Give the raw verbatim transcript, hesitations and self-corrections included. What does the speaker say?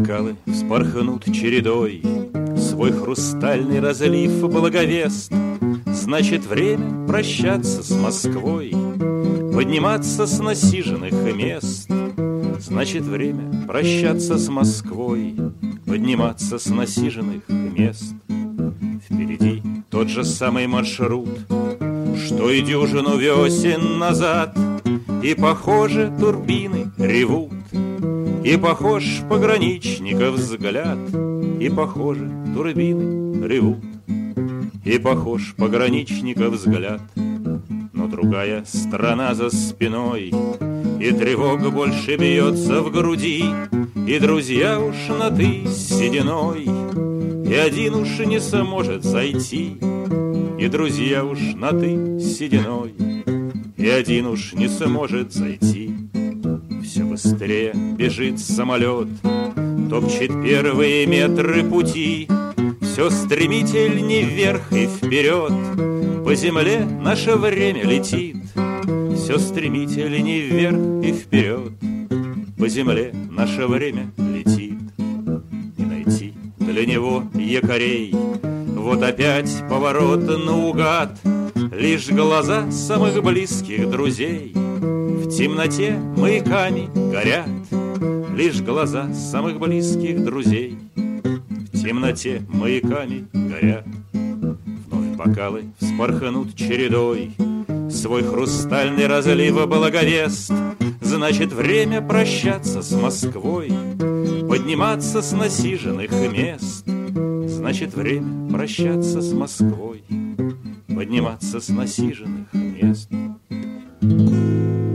бокалы вспорхнут чередой, свой хрустальный разлив благовест. Значит, время прощаться с Москвой, подниматься с насиженных мест. Значит, время прощаться с Москвой, подниматься с насиженных мест. Впереди тот же самый маршрут, что и дюжину весен назад. И, похоже, турбины ревут, и похож пограничников взгляд. И, похоже, турбины ревут, и похож пограничников взгляд. Но другая страна за спиной, и тревога больше бьется в груди. И друзья уж на «ты» с сединой, и один уж не сможет зайти. И друзья уж на «ты» с сединой, и один уж не сможет зайти. Все быстрее бежит самолет, топчет первые метры пути. Все стремительней вверх и вперед, по земле наше время летит. Все стремительней вверх и вперед, по земле наше время летит. Не найти для него якорей, вот опять поворот наугад. Лишь глаза самых близких друзей в темноте маяками горят. Лишь глаза самых близких друзей в темноте маяками горят. Вновь бокалы вспорхнут чередой, свой хрустальный разлив благовест. Значит, время прощаться с Москвой, подниматься с насиженных мест. Значит, время прощаться с Москвой, подниматься с насиженных мест.